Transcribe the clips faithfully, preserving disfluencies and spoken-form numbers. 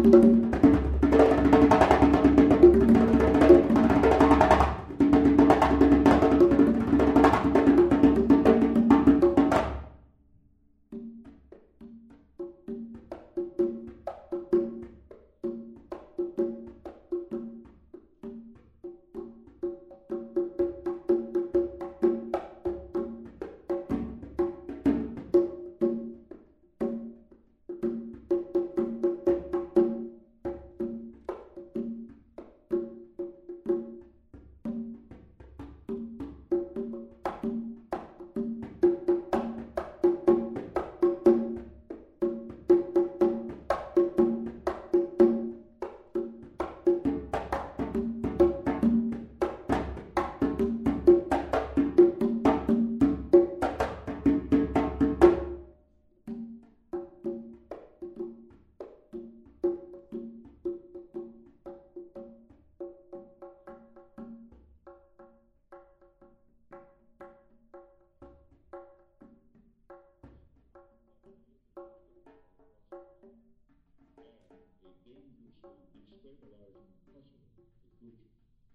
destabilizing puzzle the future.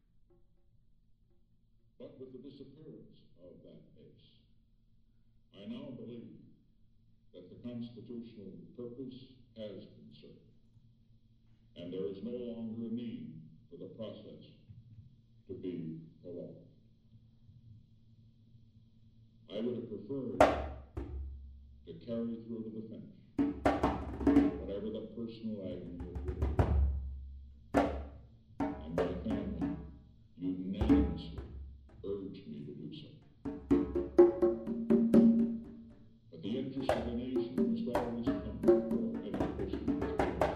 But with the disappearance of that base, I now believe that the constitutional purpose has been served, and there is no longer a need for the process to be prolonged. I would have preferred to carry through to the finish, whatever the personal agony it would have been. And my family unanimously urged me to do so. But the interest of the nation must always come before any personal experience.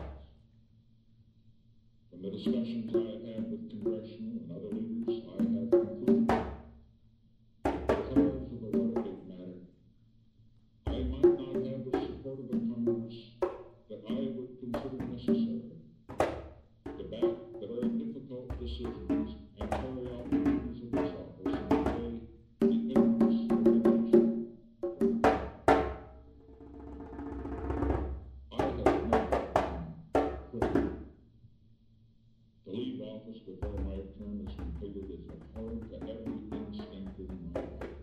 From the discussions I have had with congressional and other leaders, I have concluded that because of the Watergate matter, I might not have the support of the Congress that I would consider necessary to back the very difficult decisions and carry out the duties of this office in the way the interests of the nation. I have not been quitting. To leave office before my term is completed is abhorrent to every instinct in my life.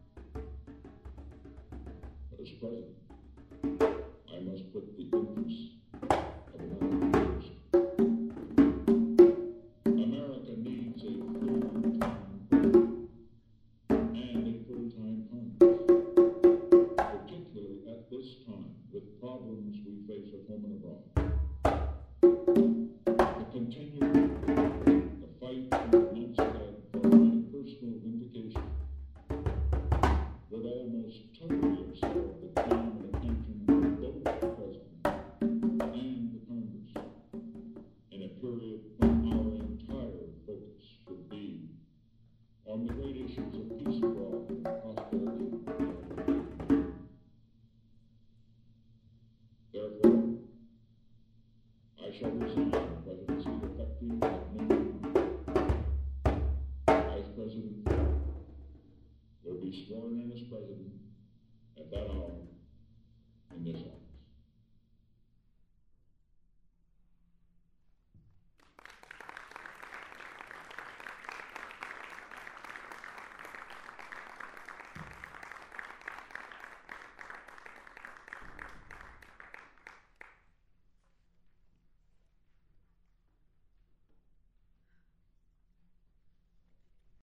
But as president, I must put the interests of America first. America needs a full-time president and a full-time Congress, particularly at this time with problems we face at home and abroad. To continue the fight we once had for my personal vindication would almost totally absorb the time and attention of both the President and the Congress in a period when our entire focus should be on the great issues of peace abroad and prosperity in our nation. Therefore, I shall resign the presidency effective at noon. Vice President Ford will be sworn in as president at that hour.